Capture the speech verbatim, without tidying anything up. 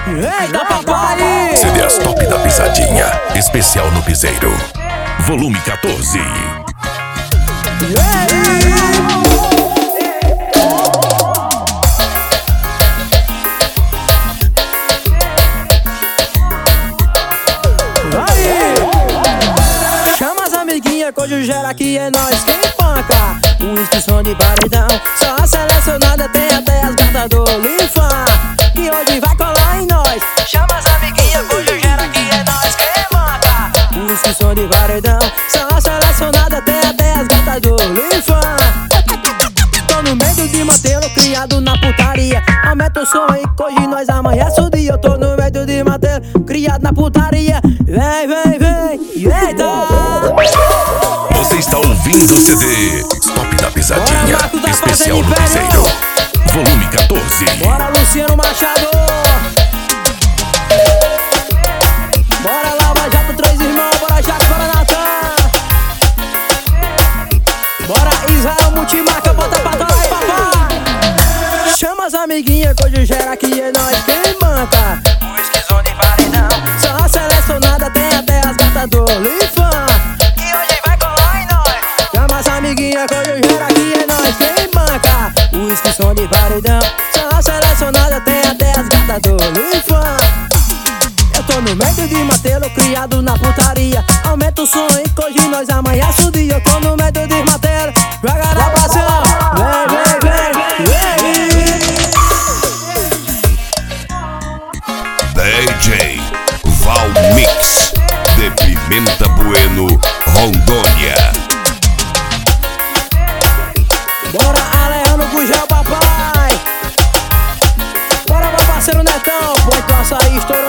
Eita, papai! C Ds Top da Pisadinha, especial no Piseiro, volume quatorze. Chama as amiguinhas que hoje gera aqui é nós quem panca. O whisky, som de paredão, só a selecionada tem até as gatas do Linfã, que hoje vai colar em nós. Chama as amiguinhas que hoje gera aqui é nós quem panca. O whisky, som de paredão, só a selecionada tem até as gatas do Linfã. Tô no meio de Mateiro, criado na putaria. Aumenta o som aí que hoje nós amanhece o dia. Eu tô no meio de Mateiro, criado na putaria. Vem, vem, vem, eita! Você está ouvindo o C D Top da Pisadinha, especial no Piseiro, volume quatorze. Bora, Luciano Machado! Bora, Lava Jato, três irmãos, bora, Jaco, bora, Natan! Bora, Israel, multimarca, bota pra torar aí, papai! Chama as amiguinhas que hoje gera aqui é nós quem manca. O esquizão de paredão, só a selecionada tem até as gatas do Linfã, que hoje vai colar em nós. Chama as amiguinhas que hoje gera aqui é nós quem manca. O whisky, som de paredão, só a selecionada tem até as gatas do Linfã. Eu tô no meio de Mateiro, criado na putaria. Aumenta o som aí que hoje nós amanhece o dia. Eu tô no meio de Mateiro, joga na pressão. Vem, vem, vem, vem. D J Val Mix, de Pimenta Bueno, Rondônia. Bora, Alejandro Gugel, papai. Bora, meu parceiro Netão, põe tua açaí, estourou.